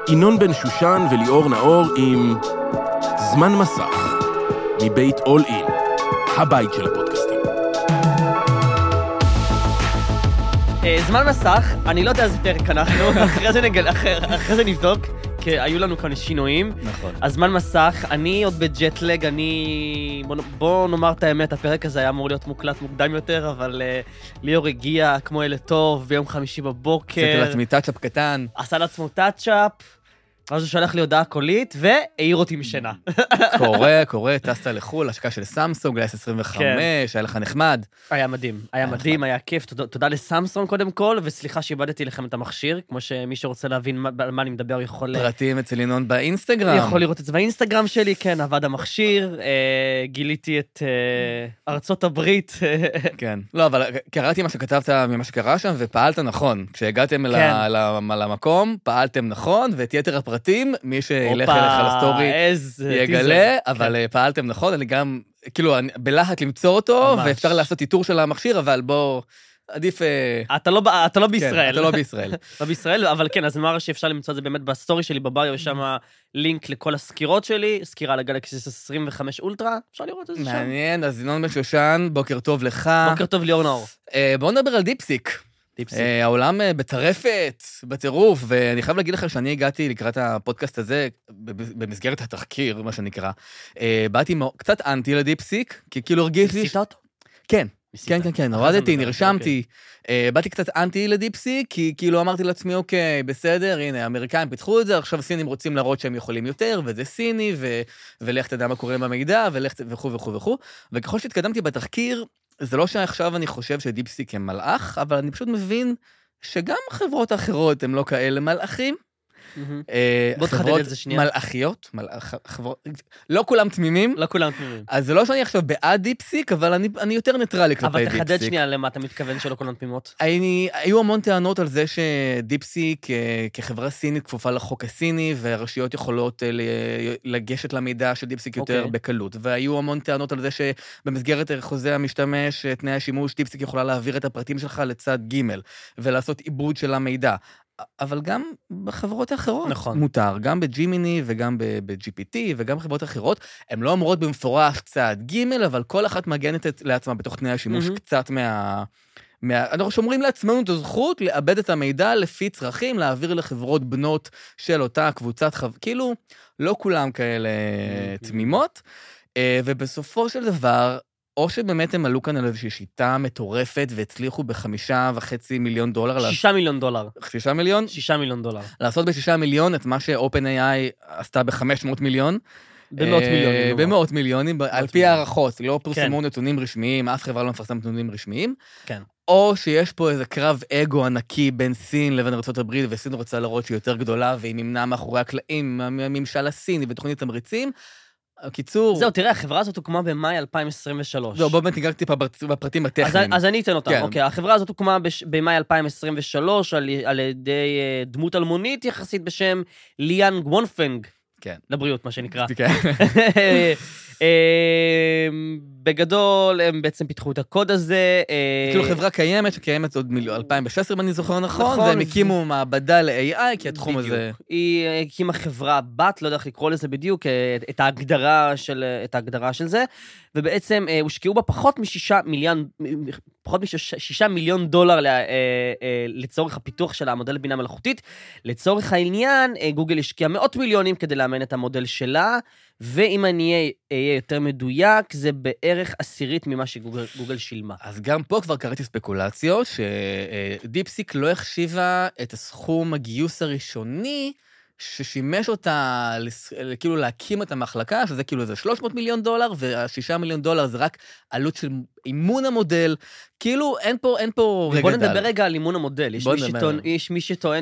ינון בן שושן וליאור נאור עם זמן מסך, מבית אול אין, הבית של הפודקאסטים. זמן מסך, אני לא יודע איזה פרק אנחנו, אחרי זה נבדוק, כי היו לנו כאן שינויים. נכון. אז זמן מסך, אני עוד בג'טלג, בוא נאמר את האמת, הפרק הזה היה אמור להיות מוקלט מוקדם יותר, אבל ליאור הגיע כמו ילד טוב ביום חמישי בבוקר. עשיתי לעצמי טאצ'אפ קטן. עשה לעצמו טאצ'אפ, ואז הוא שלח לי הודעה קולית, והעיר אותי משנה. קורה, טסת לחול, השקה של סמסונג, S25, היה לך נחמד. היה מדהים, היה כיף, תודה לסמסונג קודם כל, וסליחה שאיבדתי לכם את המכשיר, כמו שמי שרוצה להבין על מה אני מדבר יכול... פרטים אצל ינון באינסטגרם. יכול לראות את זה באינסטגרם שלי, כן, עבד המכשיר, גיליתי את ארצות הברית. כן, לא, אבל קראתי מה שכתבת ממה שקרה שם, ופעלת נכון. כשהגעתם למקום, פעלתם נכון, ואת יתר הפרטים, מי שילך אליך לסטורי יגלה, אבל פעלתם נכון, אני גם, כאילו, בלהט למצוא אותו, ואפשר לעשות איתור של המכשיר, אבל בוא, עדיף... אתה לא בישראל. אתה לא בישראל. לא בישראל, אבל כן, אז נאמר שאפשר למצוא את זה באמת בסטורי שלי בביו, יש שם לינק לכל הסקירות שלי, סקירה על הגלקסי 25 אולטרה, אפשר לראות את זה שם. מעניין, אז ינון בן שושן, בוקר טוב לך. בוקר טוב ליאור נאור. בואו נדבר על דיפסיק. העולם בטרפת, בטירוף, ואני חייב להגיד לך שאני הגעתי לקראת הפודקאסט הזה, במסגרת התחקיר, מה שנקרא, באתי קצת אנטי לדיפסיק, כי כאילו הרגיש לי... ניסית אותו? כן, הורדתי, נרשמתי, באתי קצת אנטי לדיפסיק, כי כאילו אמרתי לעצמי, אוקיי, בסדר, הנה, האמריקאים פיתחו את זה, עכשיו סינים רוצים להראות שהם יכולים יותר, וזה סיני, ולך תדע מה קורה עם המידע, וכו'. וככל שהתקדמתי בתחקיר, זה לא שעכשיו אני חושב שדיפסיק הם מלאך, אבל אני פשוט מבין שגם חברות אחרות הם לא כאלה מלאכים. בוא תחדד את זה שנייה. מלאכיות, לא כולם תמימים. לא כולם תמימים. אז זה לא שאני עכשיו בעד דיפסיק, אבל אני יותר ניטרלי כלפי דיפסיק. אבל תחדד שנייה למה אתה מתכוון שלא כולם תמימות. היו המון טענות על זה שדיפסיק כחברה סינית כפופה לחוק הסיני, והרשויות יכולות לגשת למידע של דיפסיק יותר בקלות. והיו המון טענות על זה שבמסגרת חוזה המשתמש, תנאי השימוש, דיפסיק יכולה להעביר את הפרטים שלך לצד ג' ולעשות עיבוד של המידע. אבל גם בחברות האחרות נכון. מותר, גם בג'ימיני וגם ב-GPT וגם בחברות אחרות, הן לא אמורות במפורש צעד ג' אבל כל אחת מגנת לעצמה בתוך תנאי השימוש קצת אנחנו שומרים לעצמנו את הזכות לאבד את המידע לפי צרכים, להעביר לחברות בנות של אותה קבוצת כאילו לא כולם כאלה תמימות, ובסופו של דבר, או שבאמת הם עלו כאן על איזושהי שיטה מטורפת, והצליחו $5.5 מיליון. $6 מיליון. 6 מיליון? $6 מיליון. לעשות ב6 מיליון את מה ש-OpenAI עשתה ב500 מיליון. במאות מיליונים. במאות מיליונים, על פי הערכות, לא פרסמו נתונים רשמיים, אף חברה לא מפרסמת נתונים רשמיים. כן. או שיש פה איזה קרב אגו ענקי בין סין לבין ארצות הברית, וסין רוצה להראות שהיא יותר גדולה, והיא נמנעה מאחורי הקלעים, מהממשל הסיני ותוכנית תמריצים. קיצור... זהו, תראה, החברה הזאת הוקמה במאי 2023. זהו, בוא באמת ניגע טיפה בפרטים הטכניים. אז אני אתן אותם, אוקיי. החברה הזאת הוקמה במאי 2023 על ידי דמות אלמונית יחסית בשם ליאן גוונפנג. כן. לבריאות, מה שנקרא. כן. בגדול, הם בעצם פיתחו את הקוד הזה. כאילו חברה קיימת, שקיימת עוד 2016, אם אני זוכר נכון, והם הקימו מעבדה ל-AI, כי התחום הזה... היא הקימה חברה בת, לא יודע איך לקרוא לזה בדיוק, את ההגדרה של זה, ובעצם הושקעו בה פחות $6 מיליון לצורך הפיתוח של המודל בינה מלאכותית. לצורך העניין, גוגל השקיע מאות מיליונים כדי לאמן את המודל שלה, ואם אני אהיה יותר מדויק, זה בערך 10% ממה שגוגל שילמה. אז גם פה כבר קראתי ספקולציות, שדיפסיק לא החשיבה את הסכום הגיוס הראשוני, ששימש אותה, כאילו להקים את המחלקה, שזה כאילו איזה $300 מיליון, וה$6 מיליון זה רק עלות של אימון המודל, כאילו אין פה רגע בוא נדבר רגע על אימון המודל, יש מי שטוען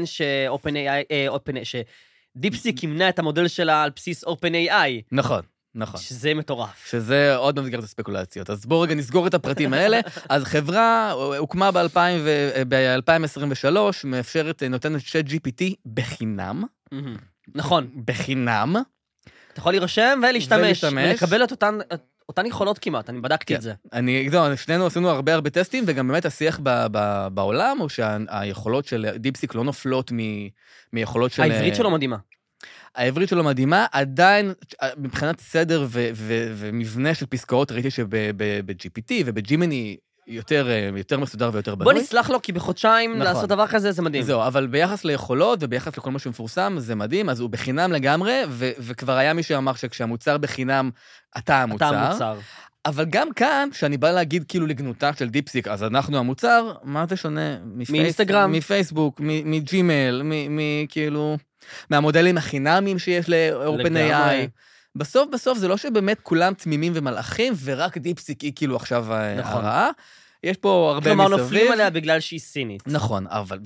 שדיפסיק ימנע את המודל שלה על בסיס OpenAI. נכון. שזה מטורף. שזה עוד במסגרת הספקולציות. אז בואו רגע נסגור את הפרטים האלה. אז חברה הוקמה ב-2023, מאפשרת, נותנת ChatGPT בחינם. נכון. בחינם. אתה יכול להירשם ולהשתמש. ולקבל את אותן יכולות כמעט, אני בדקתי את זה. שנינו עשינו הרבה טסטים, וגם באמת השיח בעולם, הוא שהיכולות של דיפסיק לא נופלות מיכולות של... העברית שלו מדהימה. העברית שלו מדהימה, עדיין מבחינת סדר ומבנה של פסקאות, ראיתי שב-GPT ובג'ימיני יותר מסודר ויותר בנוי. בוא נסלח לו, כי בחודשיים לעשות דבר כזה זה מדהים. זהו, אבל ביחס ליכולות וביחס לכל מה שמפורסם, זה מדהים, אז הוא בחינם לגמרי, וכבר היה מי שאמר שכשהמוצר בחינם, אתה המוצר. אבל גם כאן, שאני בא להגיד כאילו לגנותה של דיפסיק, אז אנחנו המוצר, מה זה שונה? מאינסטגרם. מפייסבוק, מג'ימייל, כאילו... מהמודלים החינמיים שיש ל-OpenAI. בסוף זה לא שבאמת כולם תמימים ומלאכים, ורק דיפסיק היא כאילו עכשיו הרעה. יש פה הרבה מסביב. כלומר, נופלים עליה בגלל שהיא סינית. נכון, אבל,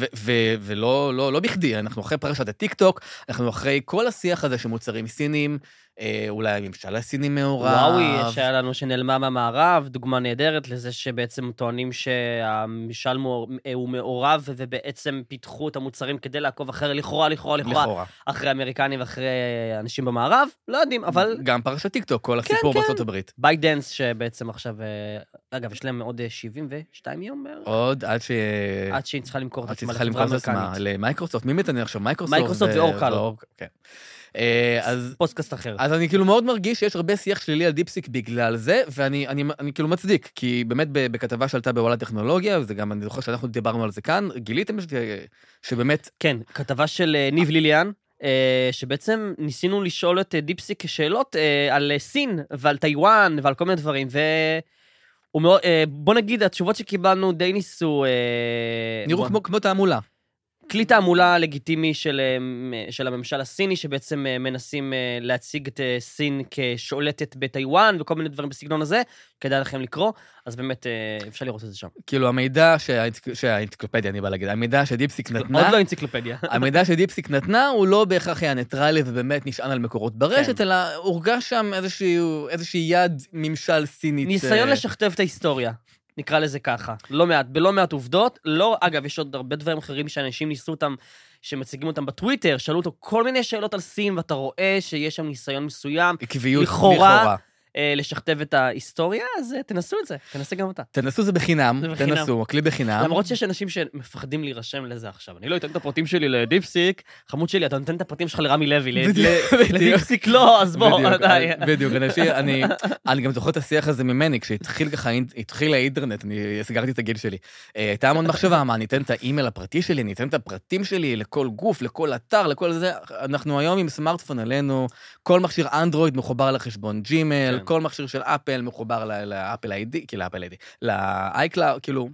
ולא בכדי, אנחנו אחרי פרשת הטיק-טוק, אנחנו אחרי כל השיח הזה שמוצרים סינים, אולי הממשל הסיני מעורב. וואוי, שהיה לנו שנעלמה מהמערב, דוגמה נהדרת לזה שבעצם טוענים שהממשל הוא מעורב, ובעצם פיתחו את המוצרים כדי לעקוב אחרי, לכאורה, אחרי האמריקנים ואחרי אנשים במערב, לא יודעים, אבל... גם פרשת טיק-טוק, כל הסיפור בארצות הברית. ביידנס שבעצם עכשיו, אגב, יש להם עוד 72 יום בערך. עוד, עד שהיא צריכה למכור את עצמה לחברה אמריקנית. למייקרוסופט, מי מתעניין עכשיו? מייקרוסופט ואורקל. כן. פודקאסט אחר. אז אני כאילו מאוד מרגיש שיש הרבה שיח שלילי על דיפסיק בגלל זה, ואני כאילו מצדיק, כי באמת בכתבה שעלתה בוואלה טכנולוגיה, וזה גם, אני זוכר שאנחנו דיברנו על זה כאן, גיליתם שבאמת... כן, כתבה של ניב ליליאן, שבעצם ניסינו לשאול את דיפסיק שאלות על סין ועל טיואן ועל כל מיני דברים, בוא נגיד, התשובות שקיבלנו די ניסו... נראו כמו תעמולה. כלי תעמולה לגיטימי של הממשל הסיני, שבעצם מנסים להציג את סין כשולטת בטיואן, וכל מיני דברים בסגנון הזה, כדאי לכם לקרוא, אז באמת אפשר לראות את זה שם. כאילו המידע שהאנציקלופדיה, אני בא להגיד, המידע שדיפסיק נתנה... עוד לא אנציקלופדיה. המידע שדיפסיק נתנה, הוא לא בהכרח היה ניטרלי, ובאמת נשען על מקורות ברשת, אלא הורגש שם איזושהי יד ממשל סינית. ניסיון לשכתב את ההיסטוריה. נקרא לזה ככה. בלא מעט עובדות. לא, אגב, יש עוד הרבה דברים אחרים שאנשים ניסו אותם, שמציגים אותם בטוויטר, שאלו אותו כל מיני שאלות על סין, ואתה רואה שיש שם ניסיון מסוים. עקביות לכאורה. לשכתב את ההיסטוריה, אז תנסו את זה, תנסה גם אותה. תנסו זה בחינם, תנסו, הכלי בחינם. למרות שיש אנשים שמפחדים להירשם לזה עכשיו. אני לא אתן את הפרטים שלי לדיפסיק, חמוד שלי, אתה נותן את הפרטים שלך לרמי לוי, לדיפסיק לא, אז בוא, די. בדיוק, אני גם זוכר את השיח הזה ממני, כשהתחיל ככה, התחיל האינטרנט, אני סגרתי את הגיל שלי. הייתה המון מחשבה, מה, ניתן את האימייל הפרטי שלי, ניתן את הפרטים שלי לכל גוף, לכל אתר, לכל זה. אנחנו היום עם סמארטפון עלינו, כל מכשיר אנדרואיד מחובר לחשבון ג'ימייל, כל מכשיר של אפל מחובר לאפל איי-די, כאילו לאפל איי-די, לאייקלאוד, כאילו,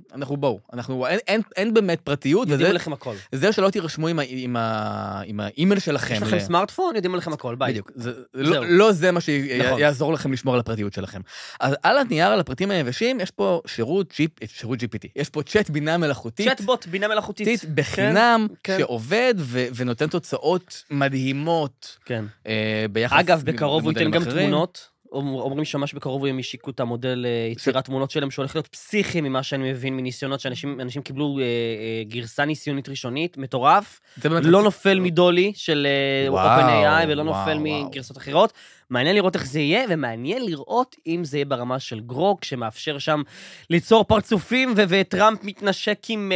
אין באמת פרטיות. יודעים לכם הכל. זה שלא תירשמו עם האימייל שלכם. יש לכם סמארטפון, יודעים לכם הכל, ביי. בדיוק. לא זה מה שיעזור לכם לשמור על הפרטיות שלכם. אז על הנייר, על הפרטים היבשים, יש פה שירות GPT. יש פה צ'אט בינה מלאכותית. צ'אטבוט בינה מלאכותית. בחינם, שעובד ונותן תוצאות מדהימות. כן. אגב, בקרוב הוא ייתן גם תמונות. אומרים שממש בקרוב הם השיקו את המודל יצירת תמונות שלהם, שהולך להיות פסיכי ממה שאני מבין מניסיונות, שאנשים קיבלו גרסה ניסיונית ראשונית, מטורף, לא נופל מדולי של OpenAI, ולא נופל מגרסות אחרות. מעניין לראות איך זה יהיה, ומעניין לראות אם זה יהיה ברמה של גרוק, שמאפשר שם ליצור פרצופים, וטראמפ מתנשק עם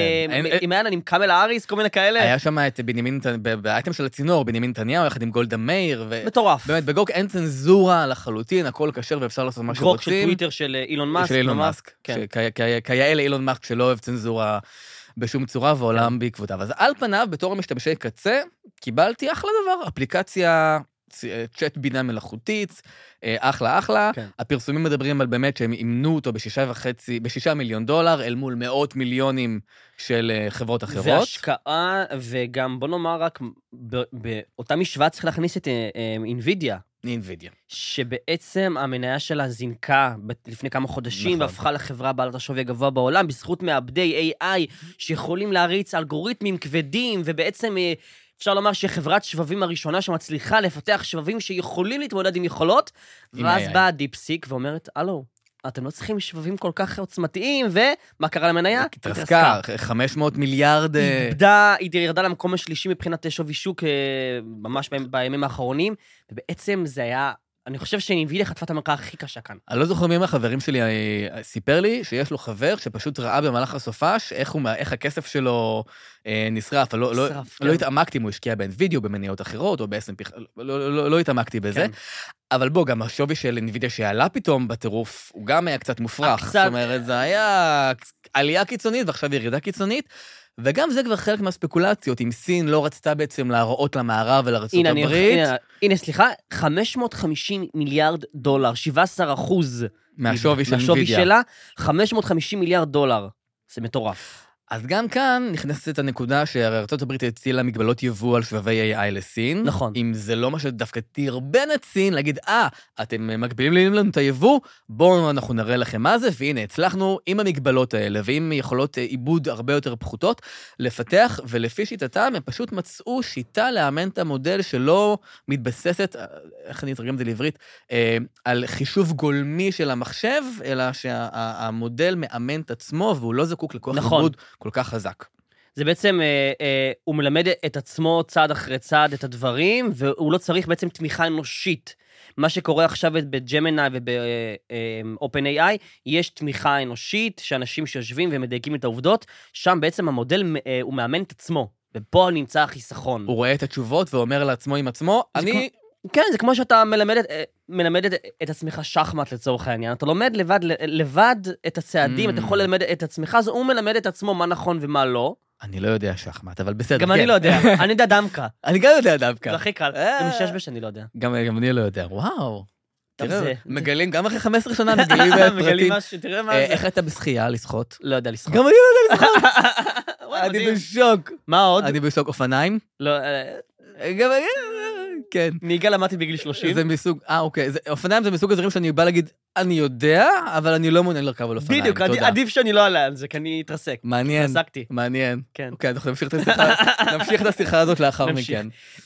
קאמל האריס, כל מיני כאלה. היה שם את בנימין, באייטם של הצינור, בנימין נתניהו, יחד עם גולדה מאיר. מטורף. באמת, בגרוק אין צנזורה לחלוטין, הכל כשר ואפשר לעשות מה שרוצים. גרוק של טוויטר של אילון מאסק. של אילון מאסק, כיאה לאילון מאסק שלא אוהב צנזורה בשום צורה, ועולם בעקבותיו. אז על פניו, בתור המשתמשי קצה, קיבלתי אחלה דבר, אפליקציה צ'אט בינה מלאכותית, אחלה. כן. הפרסומים מדברים על באמת שהם אימנו אותו ב$6 מיליון, אל מול מאות מיליונים של חברות אחרות. זה השקעה, וגם בוא נאמר רק, באותה משוואה צריך להכניס את NVIDIA. שבעצם המניה שלה זינקה לפני כמה חודשים, והפכה לחברה בעלת השווי הגבוה בעולם, בזכות מעבדי AI שיכולים להריץ אלגוריתמים כבדים, ובעצם אפשר לומר שחברת שבבים הראשונה שמצליחה לפתח שבבים שיכולים להתמודד עם יכולות, ואז באה דיפסיק ואומרת, אלו, אתם לא צריכים שבבים כל כך עוצמתיים, ומה קרה למניה? התרסקה, 500 מיליארד. היא ירדה למקום השלישי מבחינת שווי שוק, ממש בימים האחרונים, ובעצם זה היה, אני חושב שאינווידיה חטפה את המכה הכי קשה כאן. אני לא זוכר מי מהחברים שלי סיפר לי שיש לו חבר שפשוט ראה במהלך הסופש איך הכסף שלו נשרף. לא התעמקתי אם הוא השקיע ב-NVIDIA או במניות אחרות או ב-S&P, לא התעמקתי בזה. אבל בוא, גם השווי של NVIDIA שעלה פתאום בטירוף, הוא גם היה קצת מופרך. זאת אומרת, זה היה עלייה קיצונית ועכשיו ירידה קיצונית. וגם זה כבר חלק מהספקולציות, אם סין לא רצתה בעצם להראות למערב ולארצות הברית. הנה, סליחה, $550 מיליארד, 17% מהשווי של מהשווי NVIDIA. שלה, $550 מיליארד. זה מטורף. אז גם כאן נכנסת הנקודה שארצות הברית הצילה מגבלות יבוא על שבבי AI לסין. נכון. אם זה לא מה שדווקא תרבן את סין, להגיד, אתם מגבילים לנו את היבוא, בואו אנחנו נראה לכם מה זה, והנה, הצלחנו עם המגבלות האלה, ועם יכולות עיבוד הרבה יותר פחותות, לפתח, ולפי שיטתם, הם פשוט מצאו שיטה לאמן את המודל שלא מתבססת, איך אני אתרגם את זה לעברית, על חישוב גולמי של המחשב, אלא שהמודל מאמן את עצמו, והוא לא זקוק לכוח עיבוד כל כך חזק. זה בעצם, הוא מלמד את עצמו צעד אחרי צעד את הדברים, והוא לא צריך בעצם תמיכה אנושית. מה שקורה עכשיו בג'מיני וב-OpenAI, יש תמיכה אנושית, שאנשים שיושבים ומדייקים את העובדות, שם בעצם המודל הוא מאמן את עצמו, ופה נמצא החיסכון. הוא רואה את התשובות ואומר לעצמו עם עצמו, כן, זה כמו שאתה מלמד את עצמך שחמט לצורך העניין. אתה לומד לבד את הצעדים, אתה יכול ללמד את עצמך, אז הוא מלמד את עצמו מה נכון ומה לא. אני לא יודע שחמט, אבל בסדר. גם אני לא יודע, אני יודע דמקה. אני גם יודע דמקה. זה הכי קל, זה מששבש אני לא יודע. גם אני לא יודע, וואו. תראה, מגלים, גם אחרי 15 שנה מגלים פרטים. מגלים משהו, תראה מה זה. איך אתה בשחייה, לשחות? לא יודע לשחות. גם אני לא יודע לשחות. אני בשוק. מה עוד? אני בשוק אופניים. לא, גם אני, כן. נהיגה למדתי בגיל 30. זה מסוג, אוקיי, אופניים זה מסוג הדברים שאני בא להגיד, אני יודע, אבל אני לא מעוניין לרכב על אופניים. בדיוק, עדיף שאני לא עלה על זה, כי אני אתרסק. מעניין. התרסקתי. מעניין. כן. אוקיי, אנחנו נמשיך את השיחה הזאת לאחר מכן.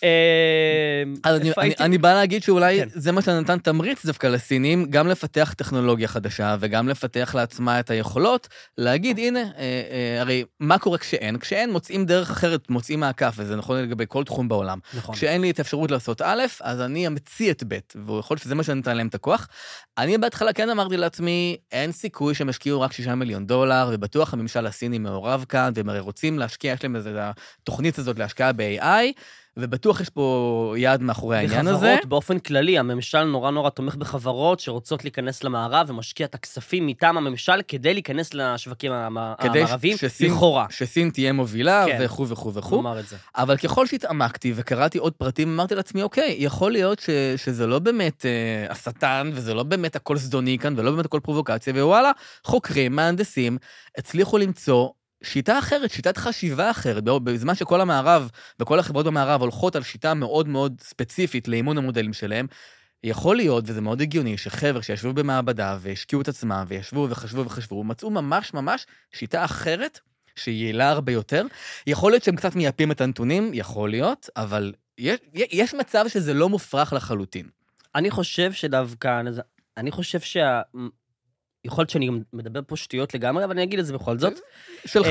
אז אני בא להגיד שאולי זה מה שנתן תמריץ דווקא לסינים, גם לפתח טכנולוגיה חדשה, וגם לפתח לעצמה את היכולות, להגיד, הנה, הרי מה קורה כשאין? כשאין מוצאים דרך אחרת, מוצאים מעקף, וזה נכון לגבי כל תחום בעולם. כשאין לי את האפשרות לעשות א', אז אני אמציא את ב', והוא יכול שזה מה שנתן להם את הכוח. אני בהתחלה כן אמרתי לעצמי, אין סיכוי שהם השקיעו רק $6 מיליון, ובטוח הממשל הסיני מעורב כאן, והם הרי רוצים להשקיע, יש להם איזו תוכנית הזאת להשקעה ב-AI, ובטוח יש פה יד מאחורי העניין הזה. בחברות, באופן כללי, הממשל נורא תומך בחברות שרוצות להיכנס למערב, ומשקיע את הכספים מטעם הממשל כדי להיכנס לשווקים המערבים, לכאורה. שסין תהיה מובילה וכו' וכו' וכו'. אבל ככל שהתעמקתי וקראתי עוד פרטים, אמרתי לעצמי, אוקיי, יכול להיות שזה לא באמת השטן, וזה לא באמת הכל סדוני כאן, ולא באמת הכל פרובוקציה, ווואלה, חוקרים, מהנדסים, הצליחו למצוא שיטה אחרת, שיטת חשיבה אחרת, בזמן שכל המערב וכל החברות במערב הולכות על שיטה מאוד מאוד ספציפית לאימון המודלים שלהם, יכול להיות, וזה מאוד הגיוני, שחבר שישבו במעבדה והשקיעו את עצמם, וישבו וחשבו, מצאו ממש שיטה אחרת, שיעילה הרבה יותר. יכול להיות שהם קצת מייפים את הנתונים, יכול להיות, אבל יש מצב שזה לא מופרך לחלוטין. אני חושב שדווקא, יכול להיות שאני גם מדבר פה שטויות לגמרי, אבל אני אגיד את זה בכל זאת. שלך.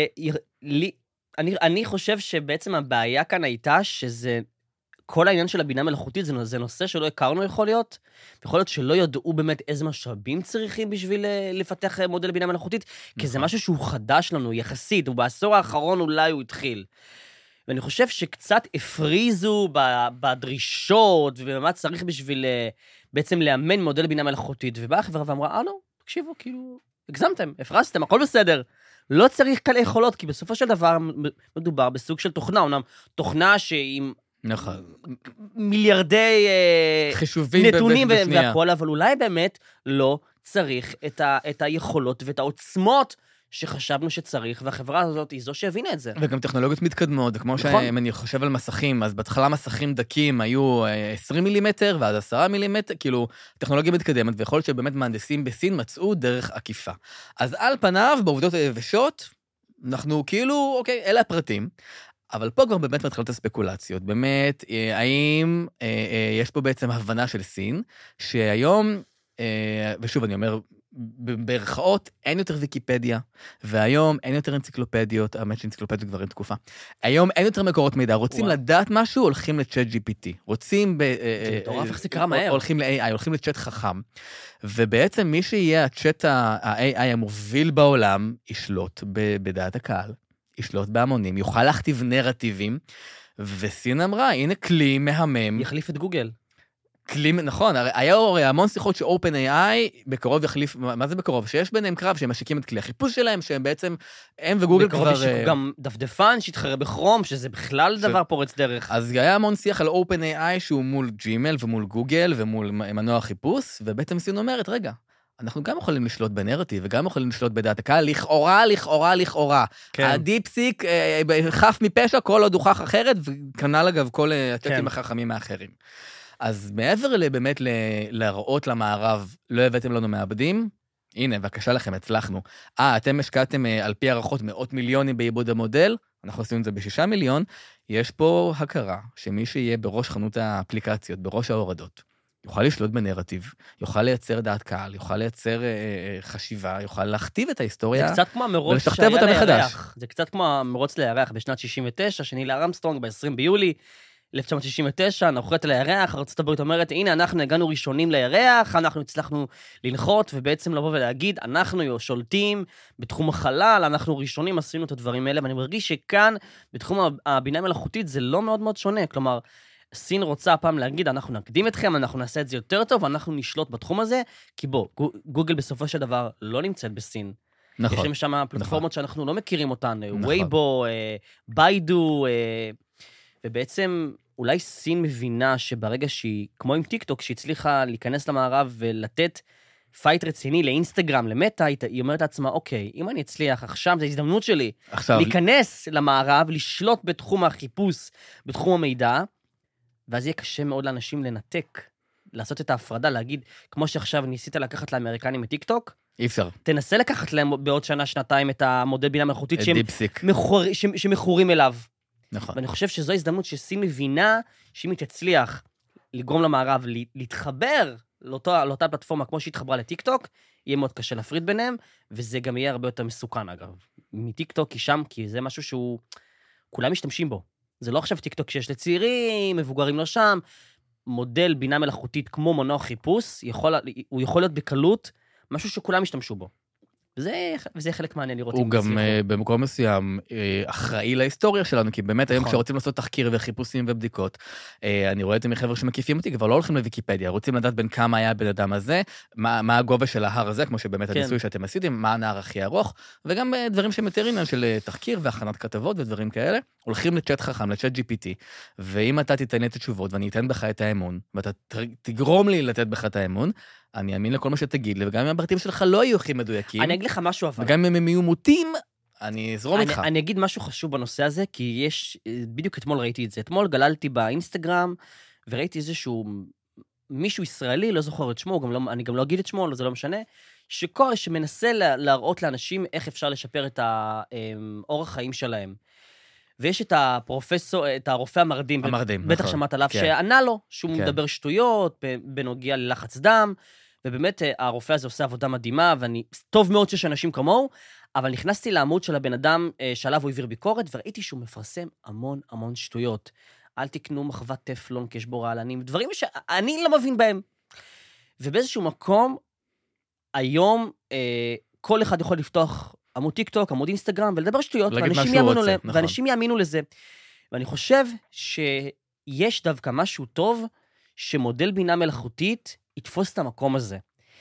אני חושב שבעצם הבעיה כאן הייתה שזה, כל העניין של הבינה מלאכותית זה נושא שלא הכרנו יכול להיות, יכול להיות שלא ידעו באמת איזה משאבים צריכים בשביל לפתח מודל בינה מלאכותית, כי זה משהו שהוא חדש לנו יחסית, ובעשור האחרון אולי הוא התחיל. ואני חושב שקצת הפריזו בדרישות, ומה צריך בשביל בעצם לאמן מודל בינה מלאכותית, ובאה החברה ואמרה, לא, תקשיבו, כאילו, הגזמתם, הפרסתם, הכל בסדר. לא צריך כאלה יכולות, כי בסופו של דבר מדובר בסוג של תוכנה, אומנם תוכנה שעם מיליארדי נתונים והכל, אבל אולי באמת לא צריך את היכולות ואת העוצמות שחשבנו שצריך, והחברה הזאת היא זו שהבינה את זה. וגם טכנולוגיות מתקדמות, כמו שאם אני חושב על מסכים, אז בהתחלה מסכים דקים היו 20 מילימטר ועד 10 מילימטר, כאילו, טכנולוגיה מתקדמת, ויכול להיות שבאמת מהנדסים בסין מצאו דרך עקיפה. אז על פניו, בעובדות היבשות, אנחנו כאילו, אוקיי, אלה הפרטים, אבל פה כבר באמת מתחילות הספקולציות. באמת, האם יש פה בעצם הבנה של סין, שהיום, ושוב, אני אומר, בערכאות אין יותר ויקיפדיה, והיום אין יותר אנציקלופדיות, האמת שאנציקלופדיות כבר אין תקופה. היום אין יותר מקורות מידע, רוצים לדעת משהו, הולכים לצ'אט GPT. רוצים מטורף, איך זה קרה מהר. הולכים ל-AI, הולכים לצ'אט חכם. ובעצם מי שיהיה הצ'אט ה-AI המוביל בעולם, ישלוט בדעת הקהל, ישלוט בהמונים, יוכל להכתיב נרטיבים, וסין אמרה, הנה כלי מהמם. יחליף את גוגל. כלי, נכון, היה המון שיחות ש-OpenAI בקרוב יחליף, מה זה בקרוב? שיש ביניהם קרב שהם משיקים את כלי החיפוש שלהם, שהם בעצם, הם וגוגל כבר... בקרוב יש גם דפדפן שהתחרה בכרום, שזה בכלל דבר פורץ דרך. אז היה המון שיח על OpenAI שהוא מול ג'ימל ומול גוגל ומול מנוע חיפוש, ובעצם סין אומרת, רגע, אנחנו גם יכולים לשלוט בנרטיב, וגם יכולים לשלוט בדעת הקהל, לכאורה. כן. הדיפסיק חף מפשע, כל עוד הוכח אחרת, וכנ"ל אגב כל הצ'אטים החכמים האחרים. אז מעבר באמת להראות למערב, לא הבאתם לנו מעבדים, הנה, בבקשה לכם, הצלחנו. אתם השקעתם על פי הערכות מאות מיליונים בעיבוד המודל, אנחנו עשינו את זה ב6 מיליון, יש פה הכרה שמי שיהיה בראש חנות האפליקציות, בראש ההורדות, יוכל לשלוט בנרטיב, יוכל לייצר דעת קהל, יוכל לייצר חשיבה, יוכל להכתיב את ההיסטוריה, זה קצת כמו המרוץ שהיה לירח. זה קצת כמו המרוץ לירח בשנת 69, שניל ארמסטרונג ב-20 ביולי, 1969, נוחת על הירח, ארצות הברית אומרת, הנה, אנחנו הגענו ראשונים לירח, אנחנו הצלחנו לנחות, ובעצם לבוא ולהגיד, אנחנו שולטים בתחום החלל, אנחנו ראשונים עשינו את הדברים האלה, ואני מרגיש שכאן, בתחום הבינה מלאכותית, זה לא מאוד מאוד שונה, כלומר, סין רוצה הפעם להגיד, אנחנו נקדים אתכם, אנחנו נעשה את זה יותר טוב, ואנחנו נשלוט בתחום הזה, כי בוא, גוגל בסופו של דבר לא נמצאת בסין. נכון. יש שם פלטפורמות שאנחנו לא מכירים אותן, וייבו, ביידו, ובעצם אולי סין מבינה שברגע שהיא, כמו עם טיקטוק, שהיא הצליחה להיכנס למערב ולתת פייט רציני לאינסטגרם, למטה, היא אומרת לעצמה, אוקיי, אם אני אצליח עכשיו, זו הזדמנות שלי להיכנס למערב, לשלוט בתחום החיפוש, בתחום המידע, ואז יהיה קשה מאוד לאנשים לנתק, לעשות את ההפרדה, להגיד, כמו שעכשיו ניסית לקחת לאמריקנים מטיקטוק, אי אפשר. תנסה לקחת להם בעוד שנה, שנתיים, את המודל בינה מלאכותית שמכורים אליו. נכון. ואני חושב שזו הזדמנות שסין מבינה שאם היא תצליח לגרום למערב להתחבר לאותה פלטפורמה כמו שהתחברה לטיקטוק, יהיה מאוד קשה להפריד ביניהם, וזה גם יהיה הרבה יותר מסוכן אגב. מטיקטוק היא שם, כי זה משהו שהוא, כולם משתמשים בו. זה לא עכשיו טיקטוק שיש לצעירים, מבוגרים לא שם, מודל בינה מלאכותית כמו מנוע חיפוש, הוא יכול להיות בקלות, משהו שכולם משתמשו בו. וזה חלק מעניין לראות. הוא גם במקום מסוים אחראי להיסטוריה שלנו, כי באמת היום כשרוצים לעשות תחקיר וחיפושים ובדיקות, אני רואה את זה מחבר שמקיפים אותי, כבר לא הולכים לוויקיפדיה, רוצים לדעת בין כמה היה הבן אדם הזה, מה הגובה של ההר הזה, כמו שבאמת הניסוי שאתם עשיתם, מה הנהר הכי ארוך, וגם דברים שמתארים של תחקיר והכנת כתבות ודברים כאלה, הולכים לצ'אט חכם, לצ'אט GPT, ואם אתה תיתן את התשובות ואני אתן בך את האמון, ואתה תגרום לי לתת בך את האמון, אני אאמין לכל מה שתגיד לי, וגם אם הפרטים שלך לא יהיו הכי מדויקים, אני אגיד לך משהו אבל. וגם אם הם יהיו מוטים, אני אזרום איתך. אני אגיד משהו חשוב בנושא הזה, כי יש, בדיוק אתמול ראיתי את זה. אתמול גללתי באינסטגרם, וראיתי איזשהו מישהו ישראלי, לא זוכר את שמו, אני גם לא אגיד את שמו, זה לא משנה, שמנסה להראות לאנשים איך אפשר לשפר את האורח חיים שלהם. ויש את את הרופא המרדים, בטח שמעת עליו, שענה לו, שהוא מדבר שטויות, בנוגע ללחץ דם, ובאמת הרופא הזה עושה עבודה מדהימה, ואני, טוב מאוד שיש אנשים כמוהו, אבל נכנסתי לעמוד של הבן אדם שעליו הוא העביר ביקורת, וראיתי שהוא מפרסם המון שטויות. אל תקנו מחוות טפלון, כי יש בו רעלנים, דברים שאני לא מבין בהם. ובאיזשהו מקום, היום, כל אחד יכול לפתוח עמוד טיקטוק, עמוד אינסטגרם, ולדבר שטויות, ואנשים יאמינו לזה. ואני חושב שיש דווקא משהו טוב, שמודל בינה מלאכותית יתפוס את המקום הזה.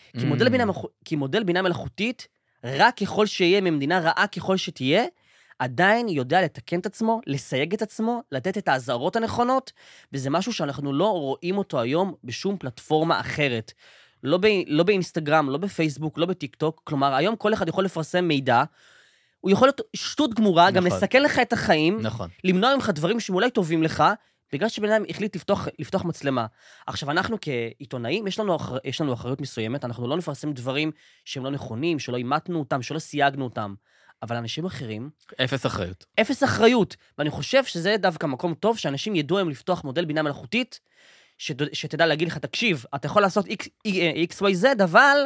כי מודל בינה מלאכותית, רק ככל שיהיה ממדינה רעה ככל שתהיה, עדיין יודע לתקן את עצמו, לסייג את עצמו, לתת את האזהרות הנכונות, וזה משהו שאנחנו לא רואים אותו היום בשום פלטפורמה אחרת. לא באינסטגרם, לא בפייסבוק, לא בטיקטוק, כלומר, היום כל אחד יכול לפרסם מידע, הוא יכול להיות שטות גמורה, גם לסכן לך את החיים, למנוע ממך דברים שאולי טובים לך, בגלל שבן אדם החליט לפתוח מצלמה. עכשיו, אנחנו כעיתונאים, יש לנו אחריות מסוימת, אנחנו לא נפרסם דברים שהם לא נכונים, שלא אימתנו אותם, שלא סייגנו אותם, אבל אנשים אחרים... אפס אחריות. ואני חושב שזה דווקא מקום טוב, שאנשים ידעו הם לפתוח מודל בינה מלאכותית, שתדע להגיד לך, תקשיב, אתה יכול לעשות XYZ, אבל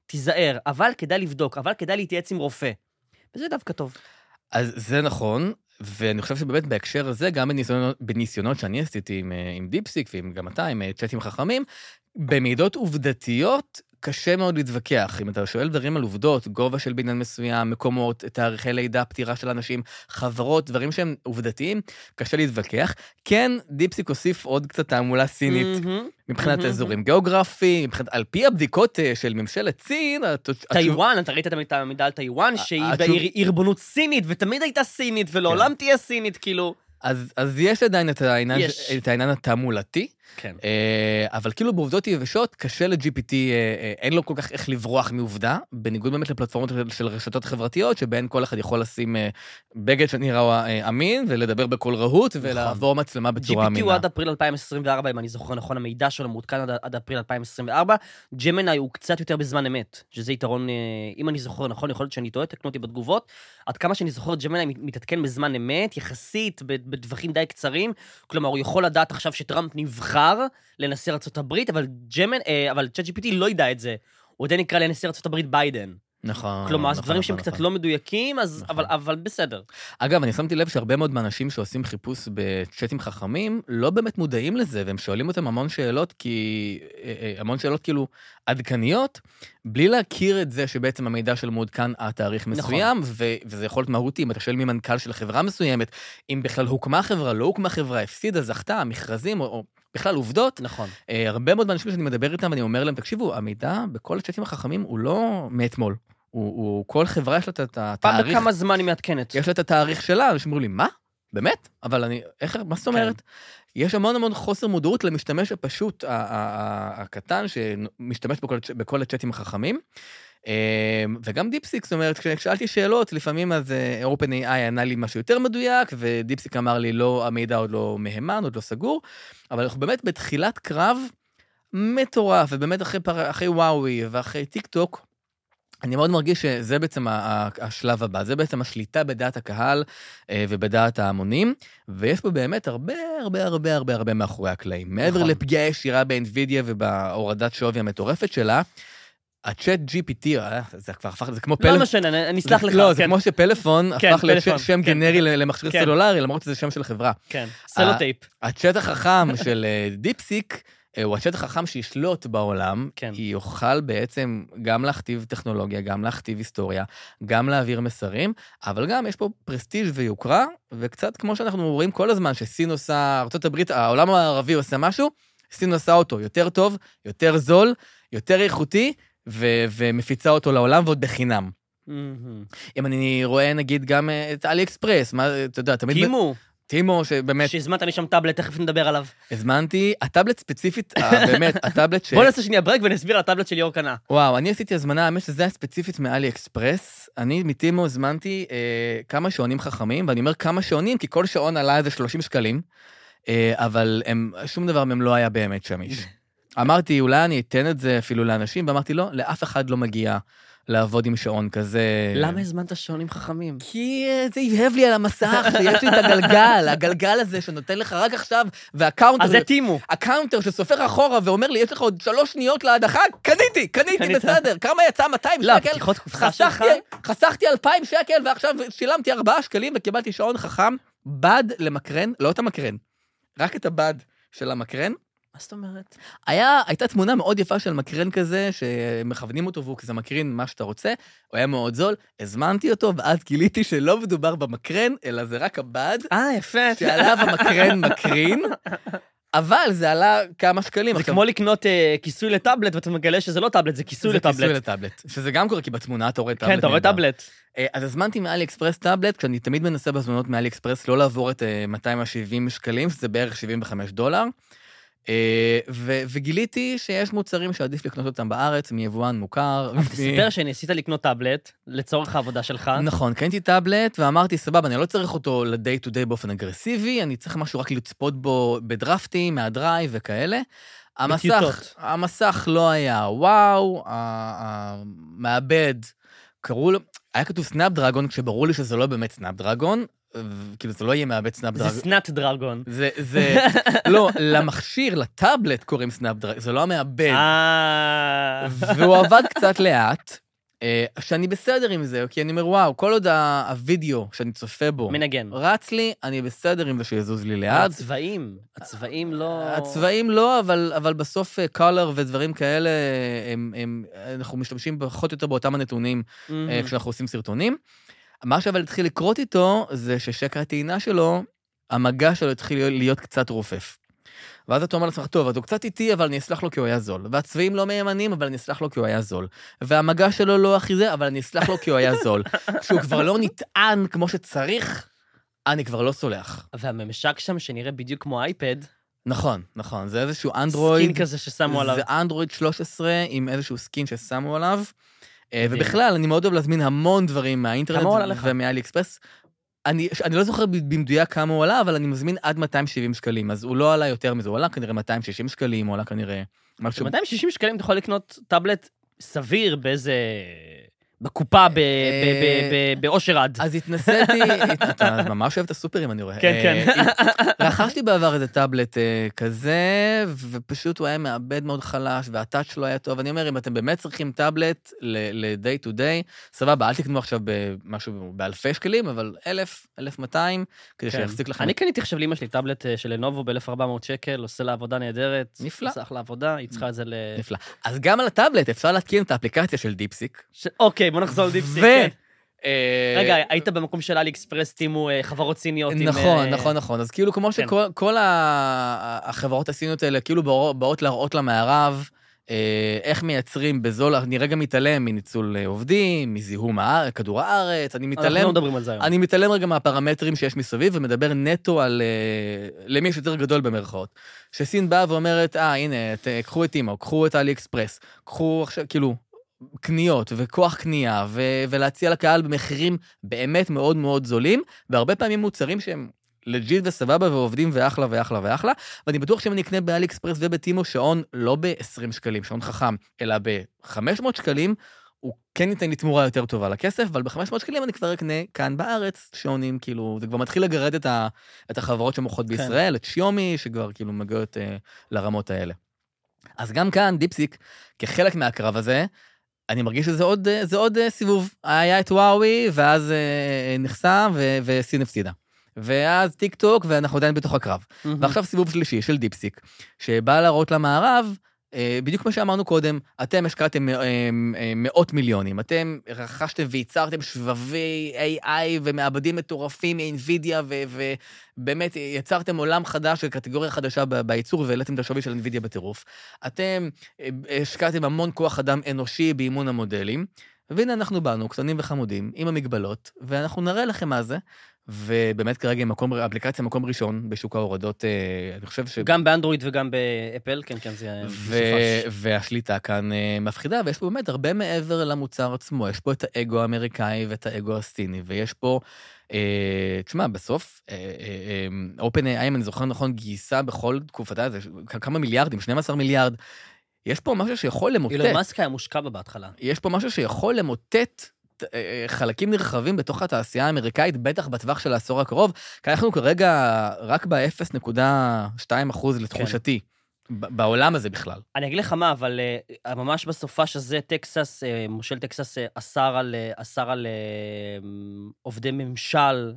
תיזהר, אבל כדאי לבדוק, אבל כדאי להתייעץ עם רופא. וזה דווקא טוב. אז זה נכון, ואני חושב שבאמת בהקשר הזה, גם בניסיונות שאני עשיתי עם דיפסיק, ועם גם אתה, עם צ'אטים חכמים, במידות עובדתיות, קשה מאוד להתווכח. אם אתה שואל דברים על עובדות, גובה של בניין מסוים, מקומות, תאריכי לידה, פטירה של אנשים, חברות, דברים שהם עובדתיים, קשה להתווכח. כן, דיפסיק הוסיף עוד קצת תעמולה סינית, מבחינת אזורים גיאוגרפיים, על פי הבדיקות של ממשלת סין, טיואן, אתה ראית את המידע על טיואן, שהיא ריבונות סינית, ותמיד הייתה סינית, ולעולם תהיה סינית, כאילו. אז יש עדיין את העניין התעמולתי, כן. אבל כאילו בעובדות יבשות, קשה ל-GPT, אין לו כל כך איך לברוח מעובדה, בניגוד באמת לפלטפורמות של רשתות חברתיות, שבהן כל אחד יכול לשים בגד שנראה אמין, ולדבר בקול רהוט, ולעבור מצלמה בצורה אמינה. GPT הוא עד אפריל 2024, אם אני זוכר נכון, המידע שלו מעודכן עד אפריל 2024, ג'מיני הוא קצת יותר בזמן אמת, שזה יתרון, אם אני זוכר נכון, יכול להיות שאני טועה, תקנו אותי בתגובות, עד כמה שאני זוכר, ג'מיני מתעדכן בזמן אמת, יחסית, בטווחים די קצרים, כלומר, הוא יכול לדעת עכשיו שטראמפ נבחר לנשיא ארצות הברית, אבל ChatGPT לא ידע את זה. הוא עדיין נקרא לנשיא ארצות הברית ביידן. נכון. כלומר, זה דברים שהם קצת לא מדויקים, אבל בסדר. אגב, אני שמתי לב שהרבה מאוד מהאנשים שעושים חיפוש בצ'אטים חכמים, לא באמת מודעים לזה, והם שואלים אותם המון שאלות כאילו עדכניות, בלי להכיר את זה שבעצם המידע של מעודכן התאריך מסוים, וזה יכול להיות מהותי, אם אתה שואל ממנכ"ל של חברה מסוימת, אם בכלל הוקמה חברה, לא הוקמה חברה, הפסידה, זכתה, מכרזים, או בכלל עובדות. נכון. הרבה מאוד אנשים שאני מדבר איתם, ואני אומר להם, תקשיבו, המידע בכל הצ'אטים החכמים הוא לא מאתמול. כל חברה יש לה את התאריך. פעם בכמה זמן היא מעדכנת. יש לה את התאריך שלה, אנשים אמרו לי, מה? באמת? אבל מה זאת אומרת? יש המון המון חוסר מודעות למשתמש הפשוט, הקטן, שמשתמש בכל הצ'אטים החכמים. וגם דיפסיק, זאת אומרת, כששאלתי שאלות, לפעמים אז OpenAI ענה לי משהו יותר מדויק, ודיפסיק אמר לי, לא, המידע עוד לא מהימן, עוד לא סגור, אבל אנחנו באמת בתחילת קרב מטורף, ובאמת אחרי וואוי ואחרי טיק טוק, אני מאוד מרגיש שזה בעצם השלב הבא, זה בעצם השליטה בדעת הקהל ובדעת ההמונים, ויש פה באמת הרבה מאחורי הקלעים. מעבר לפגיעה ישירה באנווידיה ובהורדת שווי המטורפת שלה, הצ'אט GPT, זה כבר הפך, זה כמו פלאפון. לא משנה, אני אסלח לך. לא, זה כמו שפלאפון הפך לשם גנרי למכשיר סלולרי, למרות שזה שם של חברה. כן, סלוטייפ. הצ'אט החכם של דיפסיק, הוא הצ'אט החכם שישלוט בעולם, כי יוכל בעצם גם להכתיב טכנולוגיה, גם להכתיב היסטוריה, גם להעביר מסרים, אבל גם יש פה פרסטיג' ויוקרה, וקצת כמו שאנחנו רואים כל הזמן, שסין עושה, ארצות הברית, העולם הערבי עושה משהו, סין עושה אותו יותר טוב, יותר זול, יותר איכותי, ומפיצה אותו לעולם ועוד בחינם. אם אני רואה נגיד גם את אלי אקספרס, מה, אתה יודע, תמיד... טימו, שבאמת... שהזמנת לי שם טאבלט, תכף נדבר עליו. הזמנתי, הטאבלט ספציפית, באמת, הטאבלט ש... בוא נעשה שנייה ברק ונסביר על הטאבלט של ליאור קנה. וואו, אני עשיתי הזמנה, האמת שזה היה ספציפית מאלי אקספרס, אני מטימו הזמנתי כמה שעונים חכמים, ואני אומר כמה שעונים, כי כל שעון עלה איזה 30 שקלים, אבל שום דבר מהם לא היה באמת שמיש. אמרתי, אולי אני אתן את זה אפילו לאנשים, ואמרתי, לא, לאף אחד לא מגיע לעבוד עם שעון כזה. למה הזמנת שעונים חכמים? כי זה יבהב לי על המסך, שיש לי את הגלגל הזה שנותן לך רק עכשיו, והקאונטר... אז זה טימו. הקאונטר שסופר אחורה ואומר לי, יש לך עוד 3 שניות להדחה, קניתי בסדר. כמה יצא? 200 לא, שקל? פתיחות קופסה שלך? חסכתי 2,000 שקל, ועכשיו שילמתי 4 שקלים, וקיבלתי שעון חכם, בד למקרן, לא את המקרן, רק את הבד של המקרן. מה זאת אומרת? הייתה תמונה מאוד יפה של מקרן כזה, שמכוונים אותו והוא כזה מקרין מה שאתה רוצה, הוא היה מאוד זול, הזמנתי אותו, ואז גיליתי שלא מדובר במקרן, אלא זה רק הבד. יפה. שעליו המקרן מקרין, אבל זה עלה כמה שקלים. זה כמו לקנות כיסוי לטאבלט, ואתה מגלה שזה לא טאבלט, זה כיסוי לטאבלט. זה כיסוי לטאבלט, שזה גם קורה, כי בתמונה אתה רואה טאבלט. כן, אתה רואה טאבלט. אז הזמנתי מאלי אקספרס טאבלט, כשאני תמיד מנסה בזמנות מאלי אקספרס לא לעבור את 270 שקלים, שזה בערך $75. וגיליתי שיש מוצרים שעדיף לקנות אותם בארץ, מיבואן מוכר. תספר שניסית לקנות טאבלט לצורך העבודה שלך. נכון, קניתי טאבלט ואמרתי, סבבה, אני לא צריך אותו ל-day to day באופן אגרסיבי, אני צריך משהו רק לצפות בו בדרפטים, מהדרייב וכאלה. המסך לא היה וואו, המעבד, קראו לו, היה כתוב סנאפ דרגון, כשברור לי שזה לא באמת סנאפ דרגון, כאילו זה לא יהיה מעבד סנאפדרגון. זה סנאט דרגון. לא, למכשיר, לטאבלט קוראים סנאפדרגון, זה לא המעבד. והוא עבד קצת לאט, שאני בסדר עם זה, כי אני אומר, וואו, כל עוד הווידאו שאני צופה בו, מנגן. רץ לי, אני בסדר עם זה שיזוז לי לאט. הצבעים לא... הצבעים לא, אבל בסוף קולר ודברים כאלה, אנחנו משתמשים פחות או יותר באותם הנתונים כשאנחנו עושים סרטונים. מה שאבל התחיל לקרות איתו, זה ששקע הטעינה שלו, המגע שלו התחיל להיות קצת רופף. ואז אתה אומר לעצמך, טוב, אז הוא קצת איטי, אבל אני אסלח לו כי הוא היה זול. והצבעים לא מהימנים, אבל אני אסלח לו כי הוא היה זול. והמגע שלו לא הכי זה, אבל אני אסלח לו כי הוא היה זול. כשהוא כבר לא נטען כמו שצריך, אני כבר לא סולח. והממשק שם שנראה בדיוק כמו אייפד. נכון, נכון. זה איזשהו אנדרואיד. סקין כזה ששמו עליו. זה אנדרואיד 13 עם איזשהו סקין ששמו עליו. ובכלל, אני מאוד אוהב להזמין המון דברים מהאינטרנט ומאלי אקספרס. אני לא זוכר במדויק כמה הוא עלה, אבל אני מזמין עד 270 שקלים, אז הוא לא עלה יותר מזה, הוא עלה כנראה 260 שקלים, הוא עלה כנראה משהו... 260 שקלים אתה יכול לקנות טאבלט סביר באיזה... בקופה, באושר עד. אז התנסיתי, אתה ממש אוהב את הסופרים, אני רואה. כן, כן. רכשתי בעבר איזה טאבלט כזה, ופשוט הוא היה מעבד מאוד חלש, והטאץ' שלו היה טוב. אני אומר, אם אתם באמת צריכים טאבלט ל-day to day, סבבה, אל תקנו עכשיו משהו באלפי שקלים, אבל 1,000, 1,200, כדי שיחזיק לכם. אני קניתי עכשיו לאמא שלי טאבלט של לנובו ב-1,400 שקל, עושה לה עבודה נהדרת. נפלא. עושה אחלה עבודה, היא צריכה את זה נפלא. אז גם על הטאבלט אפשר להתקין את האפליקציה של דיפסיק. אוקיי, בוא נחזור לדיפסיק. רגע, היית במקום של אלי אקספרס, תימו חברות סיניות. נכון. אז כאילו כמו שכל החברות הסיניות האלה כאילו באות להראות למערב, איך מייצרים בזול, אני רגע מתעלם מניצול עובדים, מזיהום כדור הארץ, אני מתעלם רגע מהפרמטרים שיש מסביב, ומדבר נטו על למי יש יותר גדול במרכאות. שסין באה ואומרת, הנה, קחו את אימו, קחו את אלי אקספרס, קחו עכשיו, כאילו, קניות וכוח קנייה, ולהציע לקהל במחירים באמת מאוד מאוד זולים, והרבה פעמים מוצרים שהם לג'יט וסבבה ועובדים ואחלה ואחלה ואחלה, ואני בטוח שאם אני אקנה באלי אקספרס ובטימו שעון לא ב-20 שקלים, שעון חכם, אלא ב-500 שקלים, הוא כן ניתן לי תמורה יותר טובה לכסף, אבל ב-500 שקלים אני כבר אקנה כאן בארץ שעונים, כאילו, זה כבר מתחיל לגרד את החברות שמוכרות בישראל, את שיומי, שכבר כאילו מגיעות לרמות האלה. אז גם כאן, דיפסיק, כחלק מהקרב הזה, אני מרגיש שזה עוד סיבוב. היה את וואוי, ואז נחסם, וסין הפסידה. ואז טיק טוק, ואנחנו עדיין בתוך הקרב. ועכשיו סיבוב שלישי של דיפסיק, שבא להראות למערב, בדיוק כמו שאמרנו קודם, אתם השקעתם מאות מיליונים, אתם רכשתם וייצרתם שבבי AI ומעבדים מטורפים מ-NVIDIA, ובאמת יצרתם עולם חדש וקטגוריה חדשה בייצור, והעליתם את השווי של NVIDIA בטירוף. אתם השקעתם המון כוח אדם אנושי באימון המודלים, והנה אנחנו באנו, קטנים וחמודים, עם המגבלות, ואנחנו נראה לכם מה זה, ובאמת כרגע אפליקציה מקום ראשון בשוק ההורדות, אני חושב ש... גם באנדרואיד וגם באפל, כן, זה... והשליטה כאן מפחידה, ויש פה באמת הרבה מעבר למוצר עצמו, יש פה את האגו האמריקאי ואת האגו הסיני, ויש פה, תשמע, בסוף, OpenAI, אם אני זוכר נכון, גייסה בכל תקופתה, זה כמה מיליארדים, 12 מיליארד, יש פה משהו שיכול למוטט. אילון מאסק היה מושקע בהתחלה. יש פה משהו שיכול למוטט חלקים נרחבים בתוך התעשייה האמריקאית, בטח בטווח של העשור הקרוב, כי אנחנו כרגע רק ב-0.2% לתחושתי, בעולם הזה בכלל. אני אגיד לך מה, אבל ממש בסופה שזה טקסס, מושל טקסס אסר על עובדי ממשל,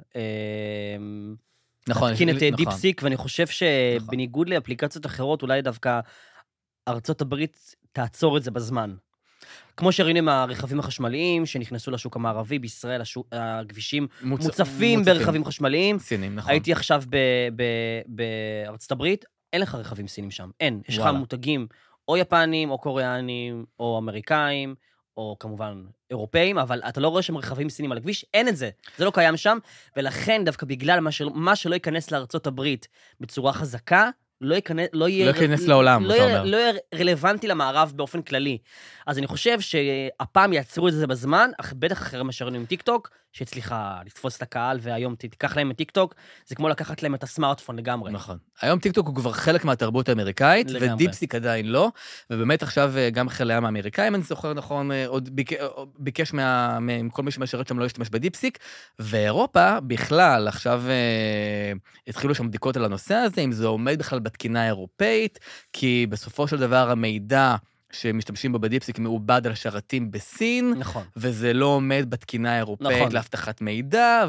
נכון. להתקין את דיפסיק, ואני חושב שבניגוד לאפליקציות אחרות, אולי דווקא ארצות הברית תעצור את זה בזמן. כמו שראינו עם הרכבים החשמליים, שנכנסו לשוק המערבי, בישראל הכבישים מוצפים ברכבים חשמליים. סינים, נכון. הייתי עכשיו בארצות הברית, אין לך רכבים סינים שם, אין. יש לך מותגים או יפנים, או קוריאנים, או אמריקאים, או כמובן אירופאים, אבל אתה לא רואה שם רכבים סינים על הכביש, אין את זה. זה לא קיים שם, ולכן דווקא בגלל מה שלא ייכנס לארצות הברית בצורה חזקה, לא ייכנס לעולם, אתה אומר. לא יהיה רלוונטי למערב באופן כללי. אז אני חושב שהפעם יעצרו את זה בזמן, אך בטח אחרי מה שראינו עם טיקטוק, שהצליחה לתפוס את הקהל, והיום תיקח להם את טיקטוק, זה כמו לקחת להם את הסמארטפון לגמרי. נכון. היום טיקטוק הוא כבר חלק מהתרבות האמריקאית, ודיפסיק עדיין לא, ובאמת עכשיו גם חיל הים האמריקאים, אני זוכר נכון, עוד ביקש מכל מי שמשרת שם לא להשתמש בדיפסיק, ואירופה בכלל, עכשיו התחילו שם בדיקות על הנושא הזה, אם זה עומד בכלל בתקינה האירופאית, כי בסופו של דבר המידע שמשתמשים בו בדיפסיק מעובד על שרתים בסין, נכון. וזה לא עומד בתקינה האירופאית נכון. להבטחת מידע,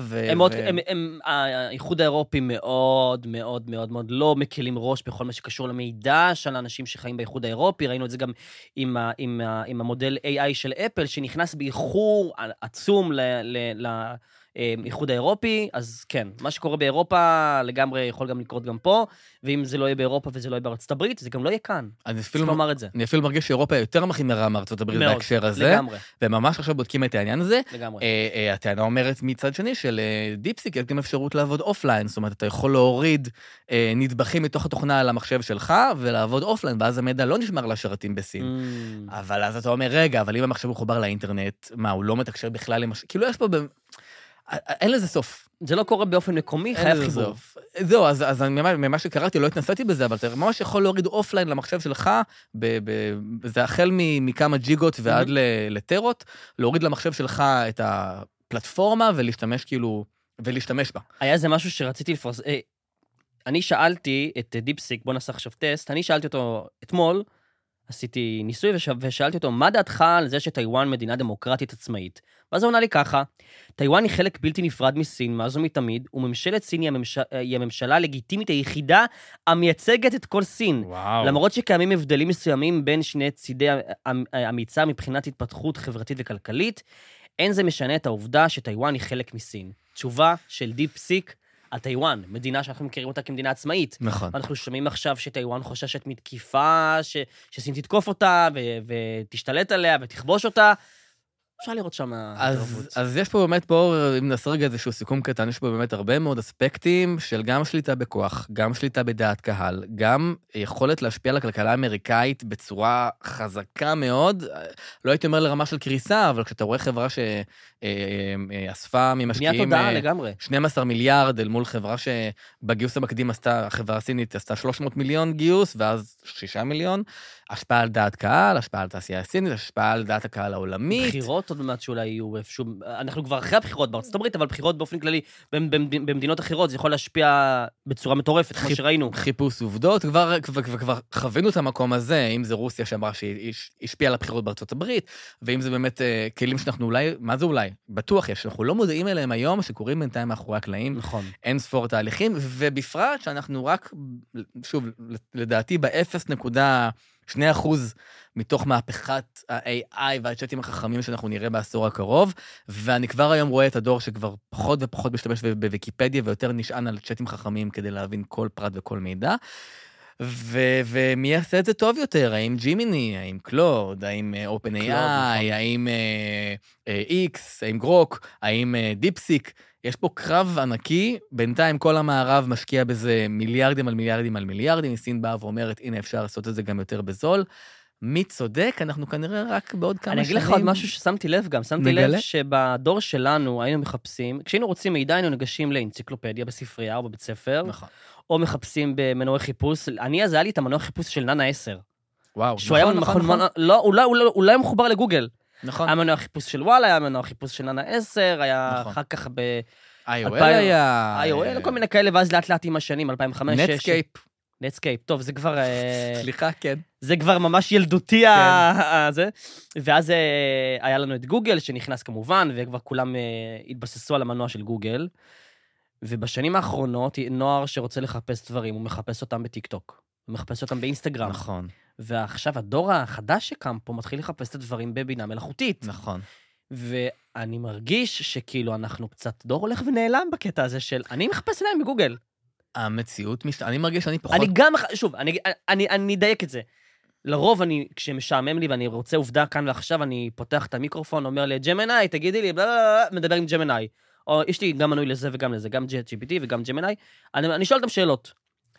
האיחוד האירופי מאוד מאוד מאוד מאוד לא מקלים ראש בכל מה שקשור למידע של האנשים שחיים באיחוד האירופי, ראינו את זה גם עם המודל AI של אפל, שנכנס באיחור עצום לאיחוד האירופי, אז כן, מה שקורה באירופה לגמרי יכול גם לקרות גם פה, ואם זה לא יהיה באירופה וזה לא יהיה בארצות הברית, זה גם לא יהיה כאן. צריך לומר את זה. אני אפילו מרגיש שאירופה יותר מחמירה מארצות הברית בהקשר הזה. לגמרי. וממש עכשיו בודקים את העניין הזה. לגמרי. הטענה אומרת מצד שני של דיפסיק, יש גם אפשרות לעבוד אופליין, זאת אומרת, אתה יכול להוריד נדבכים מתוך התוכנה על המחשב שלך, ולעבוד אופליין, ואז המידע לא נשמר לשרתים בסין. אבל אז אתה אומר, רגע, אבל אם המחשב הוא חובר לאינטרנט, מה, הוא לא מתקשר בכלל עם כאילו יש פה אין לזה סוף. זה לא קורה באופן מקומי, חייב חיבור. זהו, אז ממה שקראתי, לא התנסתי בזה, אבל אתה ממש יכול להוריד אופליין למחשב שלך, זה החל מכמה ג'יגות ועד לטרות, להוריד למחשב שלך את הפלטפורמה ולהשתמש בה. היה זה משהו שרציתי לפרסם. אני שאלתי את דיפסיק, בוא נעשה עכשיו טסט, אני שאלתי אותו אתמול, עשיתי ניסוי ושאלתי אותו, מה דעתך על זה שטיואן מדינה דמוקרטית עצמאית? ואז הוא עונה לי ככה, טיואן היא חלק בלתי נפרד מסין, מאז ומתמיד, וממשלת סין היא הממשלה הלגיטימית היחידה המייצגת את כל סין. וואו. למרות שקיימים הבדלים מסוימים בין שני צידי המיצה מבחינת התפתחות חברתית וכלכלית, אין זה משנה את העובדה שטיואן היא חלק מסין. תשובה של דיפסיק, על טיואן, מדינה שאנחנו מכירים אותה כמדינה עצמאית. נכון. אנחנו שומעים עכשיו שטיואן חוששת מתקיפה, שסין תתקוף אותה ותשתלט עליה ותכבוש אותה. אפשר לראות שם התערבות. אז יש פה באמת, בואו, אם נעשה רגע איזשהו סיכום קטן, יש פה באמת הרבה מאוד אספקטים של גם שליטה בכוח, גם שליטה בדעת קהל, גם יכולת להשפיע על הכלכלה האמריקאית בצורה חזקה מאוד, לא הייתי אומר לרמה של קריסה, אבל כשאתה רואה חברה שאספה ממשקיעים... בניית תודעה לגמרי. 12 מיליארד אל מול חברה שבגיוס המקדים החברה הסינית עשתה 300 מיליון גיוס, ואז 6 מיליון, השפעה על דעת קהל, השפעה על תעשייה הסינית, השפעה על דעת הקהל העולמית. בחירות עוד מעט שאולי יהיו איפשהו, אנחנו כבר אחרי הבחירות בארצות הברית, אבל בחירות באופן כללי במדינות אחרות, זה יכול להשפיע בצורה מטורפת, כמו שראינו. חיפוש עובדות, כבר חווינו את המקום הזה, אם זה רוסיה שאמרה שהיא השפיעה על הבחירות בארצות הברית, ואם זה באמת כלים שאנחנו אולי, מה זה אולי? בטוח יש, אנחנו לא מודעים אליהם היום, שקוראים בינתיים מאחורי הקלעים, נכון. אין ספור תהליכים, ובפרט שאנחנו רק, שוב, לדעתי ב-0.2% מתוך מהפכת ה-AI והצ'אטים החכמים שאנחנו נראה בעשור הקרוב, ואני כבר היום רואה את הדור שכבר פחות ופחות משתמש בוויקיפדיה, ויותר נשען על צ'אטים חכמים כדי להבין כל פרט וכל מידע, ומי יעשה את זה טוב יותר? האם ג'ימיני, האם קלוד, האם OpenAI, האם X, האם גרוק, האם דיפסיק? יש פה קרב ענקי, בינתיים כל המערב משקיע בזה מיליארדים על מיליארדים על מיליארדים, סין באה ואומרת, הנה אפשר לעשות את זה גם יותר בזול. מי צודק? אנחנו כנראה רק בעוד כמה שנים. אני אגיד לך עוד משהו ששמתי לב גם, שמתי לב שבדור שלנו היינו מחפשים, כשהיינו רוצים מידע היינו ניגשים לאנציקלופדיה בספרייה או בבית ספר, נכון. או מחפשים במנועי חיפוש, אז היה לי את המנוע חיפוש של ננה 10. וואו, נכון. הוא לא היה מחובר לגוגל. נכון. היה מנוע חיפוש של וואלה, היה מנוע חיפוש של ננה 10, היה אחר כך iOL היה... iOL, כל מיני כאלה, ואז לאט לאט עם השנים, 2005, 2006. נטסקייפ. נטסקייפ, טוב, זה כבר... סליחה, כן. זה כבר ממש ילדותי הזה. ואז היה לנו את גוגל, שנכנס כמובן, וכבר כולם התבססו על המנוע של גוגל. ובשנים האחרונות, נוער שרוצה לחפש דברים, הוא מחפש אותם בטיקטוק. הוא מחפש אותם באינסטגרם. נכון. ועכשיו הדור החדש שקם פה מתחיל לחפש את הדברים בבינה מלאכותית. נכון. ואני מרגיש שכאילו אנחנו קצת דור הולך ונעלם בקטע הזה של, אני מחפש עליהם בגוגל. המציאות אני מרגיש שאני פחות... אני גם, שוב, אני אדייק את זה. לרוב כשמשעמם לי ואני רוצה עובדה כאן ועכשיו, אני פותח את המיקרופון, אומר לי, ג'מנאי, תגידי לי, מדבר עם ג'מנאי. או יש לי גם מנוי לזה וגם לזה, גם GPT וגם ג'מנאי. אני שואל אותם שאלות.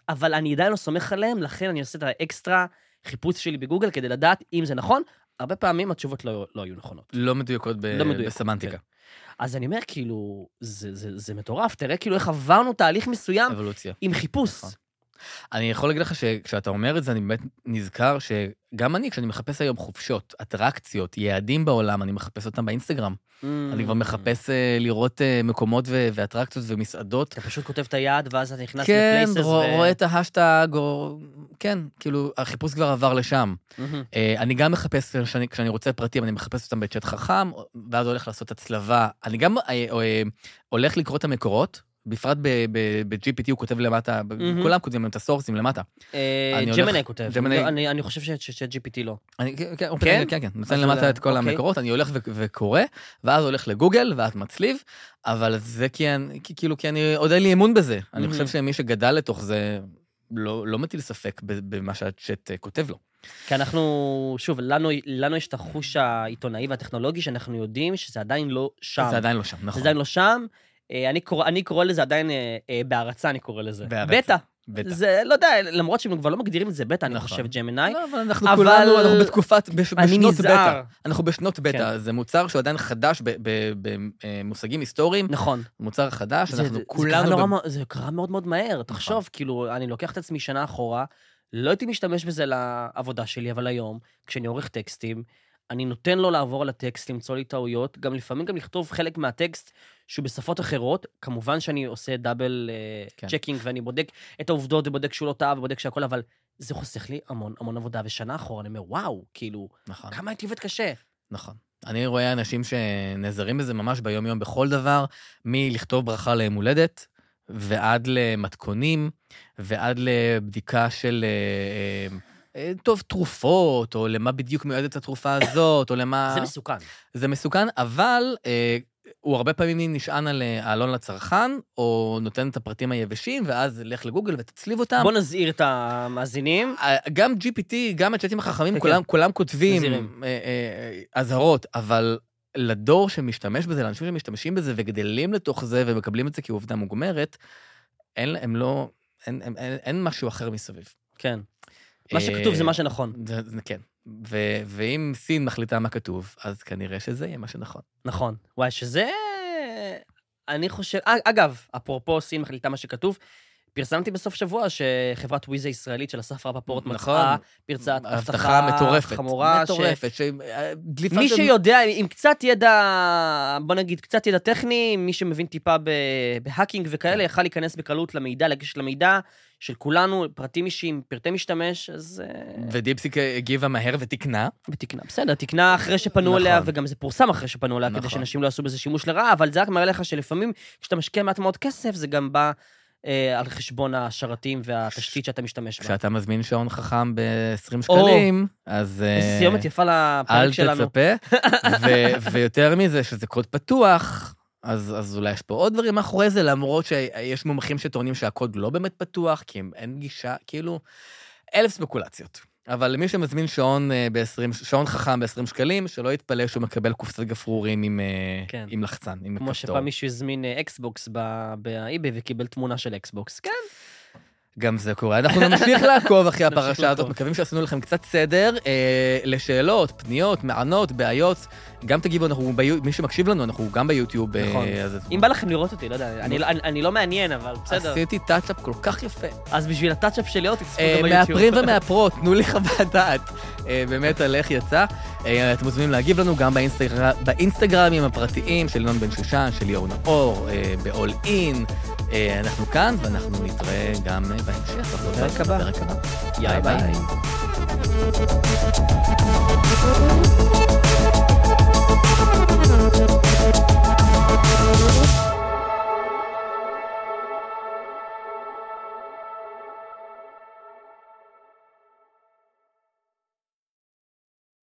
אבל אני עדיין לא סומך עליהם, לכן אני עושה את האקסטרה חיפוש שלי בגוגל, כדי לדעת אם זה נכון. הרבה פעמים התשובות לא היו נכונות. לא מדויקות בסמנטיקה. אז אני אומר, כאילו, זה מטורף, תראה כאילו איך עברנו תהליך מסוים אבולוציה. עם חיפוש. אני יכול להגיד לך שכשאתה אומר את זה, אני באמת נזכר שגם אני, כשאני מחפש היום חופשות, אטרקציות, יעדים בעולם, אני מחפש אותם באינסטגרם. אני כבר מחפש לראות מקומות ואטרקציות ומסעדות. אתה פשוט כותב את היעד, ואז אתה נכנס כן, לפלייסס רואה את ההשטג, כן, כאילו, החיפוש כבר עבר לשם. אני גם מחפש, כשאני רוצה פרטים, אני מחפש אותם בצ'אט חכם, ואז הולך לעשות הצלבה. אני גם הולך לקרוא את המקורות, בפרט ב-GPT הוא כותב למטה, כולם כותבים את הסורסים למטה. ג'מיני כותב, אני חושב ש-GPT לא. כן, נותן למטה את כל המקורות, אני הולך וקורא, ואז הולך לגוגל, ואת מצליב, אבל זה כי אני עוד אין לי אמון בזה. אני חושב שמי שגדל לתוך זה, לא מטיל ספק במה שהצ'אט כותב לו. כי אנחנו, שוב, לנו יש את החוש העיתונאי והטכנולוגי, שאנחנו יודעים שזה עדיין לא שם. זה עדיין לא שם, נכון. זה עדיין לא שם. אני קורא לזה עדיין, בהרצה אני קורא לזה. בטא. זה, לא יודע, למרות שהם כבר לא מגדירים את זה בטא, אני חושב ג'מיני. לא, אבל אנחנו כולנו, אנחנו בתקופת, בשנות בטא. אנחנו בשנות בטא. זה מוצר שהוא עדיין חדש במושגים היסטוריים. נכון. מוצר חדש, אנחנו כולנו... זה קרה מאוד מאוד מהר. תחשוב, כאילו, אני לוקח את עצמי שנה אחורה, לא הייתי משתמש בזה לעבודה שלי, אבל היום, כשאני עורך טקסטים, אני נותן לו לעבור על הטקסט, למצוא לי טעויות, גם לפעמים גם לכתוב חלק מהטקסט שהוא בשפות אחרות, כמובן שאני עושה דאבל צ'קינג, ואני בודק את העובדות, ובודק שהוא לא טעה, ובודק שהכל, אבל זה חוסך לי המון, המון עבודה, ושנה אחורה אני אומר, וואו, כאילו, כמה הייתי עובד קשה. נכון. אני רואה אנשים שנעזרים בזה ממש ביום-יום בכל דבר, מלכתוב ברכה ליום הולדת, ועד למתכונים, ועד לבדיקה של... טוב, תרופות, או למה בדיוק מיועדת התרופה הזאת, או למה... זה מסוכן. זה מסוכן, אבל הוא הרבה פעמים נשען על העלון לצרכן, או נותן את הפרטים היבשים, ואז לך לגוגל ותצליב אותם. בוא נזהיר את המאזינים. גם GPT, גם הצ'אטים החכמים, כולם כותבים אזהרות, אבל לדור שמשתמש בזה, לאנשים שמשתמשים בזה, וגדלים לתוך זה, ומקבלים את זה כעובדה מוגמרת, אין משהו אחר מסביב. כן. מה שכתוב זה מה שנכון. כן. ואם סין מחליטה מה כתוב, אז כנראה שזה יהיה מה שנכון. נכון. וואי, שזה... אני חושב... אגב, אפרופו סין מחליטה מה שכתוב, פרסמתי בסוף שבוע שחברת וויז הישראלית של אסף רפפורט מצאה פרצת הבטחה מטורפת. חמורה. מטורפת. מי שיודע, עם קצת ידע, בוא נגיד, קצת ידע טכני, מי שמבין טיפה בהאקינג וכאלה, יכל להיכנס בקלות למידע, לגשת למידע של כולנו, פרטים אישיים, פרטי משתמש, אז... ודיפסיק הגיבה מהר ותקנה. בסדר, תקנה אחרי שפנו אליה, וגם זה פורסם אחרי שפנו אליה, כדי שאנשים לא עשו בזה שימוש לרעה, אבל זה רק מראה לך שלפעמים, כשאתה משקיע מעט מאוד כסף, זה גם בא על חשבון השרתים והתשתית שאתה משתמש בה. כשאתה מזמין שעון חכם ב-20 שקלים, אז... סיומת יפה לפרק שלנו. אל תצפה, ויותר מזה, שזה קוד פתוח, אז אולי יש פה עוד דברים מאחורי זה, למרות שיש מומחים שטוענים שהקוד לא באמת פתוח, כי אין גישה, כאילו, 1000 ספקולציות. אבל למי שמזמין שעון חכם ב-20 שקלים, שלא יתפלא שהוא מקבל קופסת גפרורים עם לחצן, עם כפתור. כמו שפעם מישהו הזמין אקסבוקס באיבי וקיבל תמונה של אקסבוקס. כן. גם זה קורה. אנחנו נמשיך לעקוב אחרי הפרשה הזאת, מקווים שעשינו לכם קצת סדר, לשאלות, פניות, מענות, בעיות, גם תגיבו, מי שמקשיב לנו, אנחנו גם ביוטיוב. נכון. אם בא לכם לראות אותי, לא יודע, אני לא מעניין, אבל בסדר. עשיתי טאצ'אפ כל כך יפה. אז בשביל הטאצ'אפ שלי עוד תצפו גם ביוטיוב. מהפרים ומהפרות, תנו לי חוות דעת, באמת על איך יצא. אתם מוזמנים להגיב לנו גם באינסטגרמים הפרטיים של ינון בן שושן, של ליאור נאור, ב-all in. אנחנו כאן, ואנחנו נתראה גם בהמשך. בפרק הבא. ביי ביי.